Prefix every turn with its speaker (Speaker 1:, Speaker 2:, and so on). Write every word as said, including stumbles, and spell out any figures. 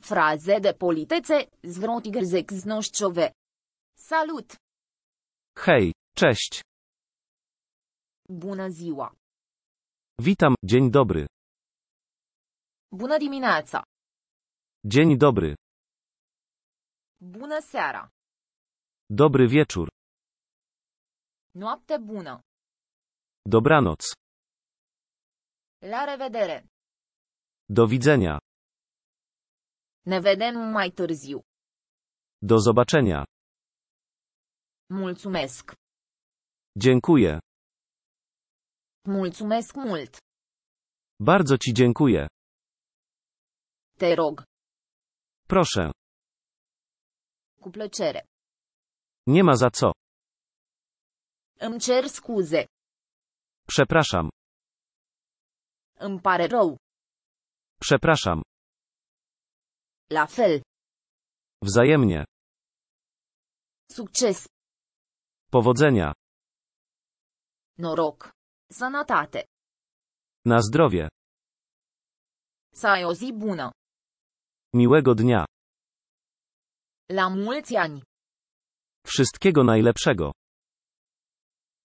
Speaker 1: Fraze de politețe, zwrotig znościowe. Salut!
Speaker 2: Hej, cześć.
Speaker 1: Bună ziua!
Speaker 2: Witam, dzień dobry.
Speaker 1: Bună dimineața!
Speaker 2: Dzień dobry.
Speaker 1: Bună seara!
Speaker 2: Dobry wieczór.
Speaker 1: Noapte bună!
Speaker 2: Dobranoc.
Speaker 1: La revedere!
Speaker 2: Do widzenia.
Speaker 1: Ne vedem mai târziu.
Speaker 2: Do zobaczenia.
Speaker 1: Mulțumesc!
Speaker 2: Dziękuję.
Speaker 1: Mulțumesc mult!
Speaker 2: Bardzo ci dziękuję.
Speaker 1: Te rog!
Speaker 2: Proszę.
Speaker 1: Cu plăcere!
Speaker 2: Nie ma za co.
Speaker 1: Îmi cer scuze.
Speaker 2: Przepraszam.
Speaker 1: Îmi pare rău.
Speaker 2: Przepraszam.
Speaker 1: La fel.
Speaker 2: Wzajemnie.
Speaker 1: Succes.
Speaker 2: Powodzenia.
Speaker 1: Noroc. Sănătate.
Speaker 2: Na zdrowie.
Speaker 1: Să ai o zi bună.
Speaker 2: Miłego dnia.
Speaker 1: La mulți ani.
Speaker 2: Wszystkiego najlepszego.